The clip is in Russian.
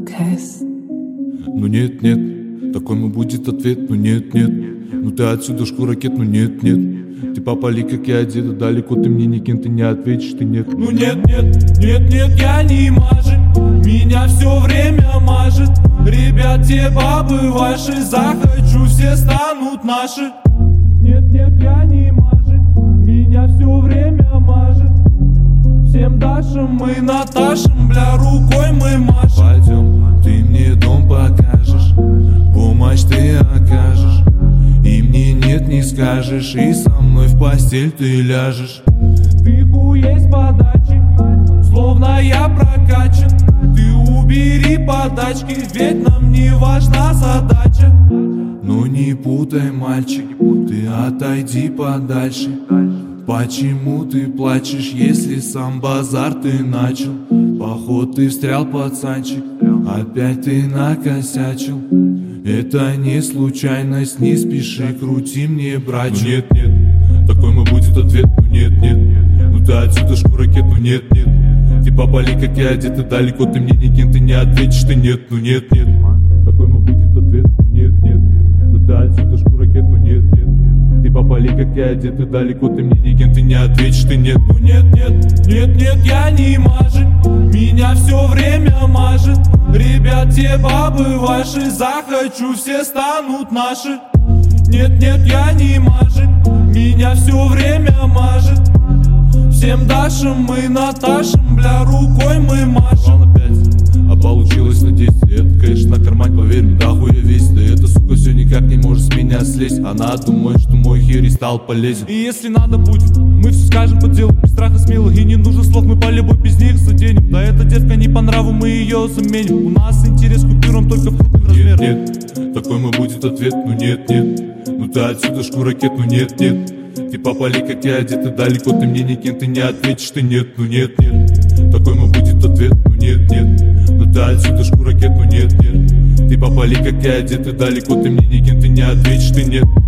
Lucas. Ну нет, нет, такой мой будет ответ, ну нет, нет. Ну ты отсюда шкуракет, ну нет, нет. Ты попали, как я одета, далеко ты мне никем, ты не ответишь, ты нет. Ну нет, нет, нет, нет, я не мажет, меня все время мажет. Ребят, те бабы ваши, захочу, все станут наши. Нет, нет, я не мажет, меня все время мажет. Всем Дашам мы Наташам, бля, рукой мы машем. Пойдем, ты мне дом покажешь, помощь ты окажешь, и мне нет не скажешь, и со мной в постель ты ляжешь. Ты хуей с подачи, словно я прокачан. Ты убери подачки, ведь нам не важна задача. Ну не путай, мальчик, ты отойди подальше. Почему ты плачешь, если сам базар ты начал? Поход ты встрял, пацанчик, опять ты накосячил. Это не случайность, не спеши, крути мне, братчик. Ну нет, нет, такой мой будет ответ, ну нет, нет. Ну ты отсюда шкуракет, ну нет, нет. Ты попали, как я одет, и далеко ты мне никем, ты не ответишь, ты нет, ну нет, нет. Такой мой будет ответ, ну нет, нет. Ну ты отсюда шкуракет, ну нет, нет. Ты попали, как я одет, и далеко ты мне никем, ты не ответишь, ты нет. Ну нет, нет, нет, нет, я не мажет, меня все время мажет. Ребят, те бабы ваши, захочу, все станут наши. Нет, нет, я не мажет, меня все время мажет. Всем Дашам мы Наташам, бля, рукой мы машем. А получилось на 10, это, конечно, на кармань, поверь мне, да хуя весь. Да эта сука все никак не может с меня слезть. Она думает, что мой херий стал полезен. И если надо будет, мы все скажем по делу, без страха смело. И не нужно слов, мы по любой без них заденем. Да эта девка не по нраву, мы ее заменим. У нас интерес к купюрам только в крупных размерах. Нет, нет, такой мой будет ответ, ну нет, нет. Ну ты отсюда шкуракет, ну нет, нет. Ты попали, как я одет, и далеко ты мне никем, ты не ответишь, ты нет, ну нет, нет. Такой мой будет ответ, ну нет, нет. Ну ты отсюда шкуракет, ну нет, нет. Ты попали, как я одет, и далеко ты мне никем, ты не ответишь, ты нет.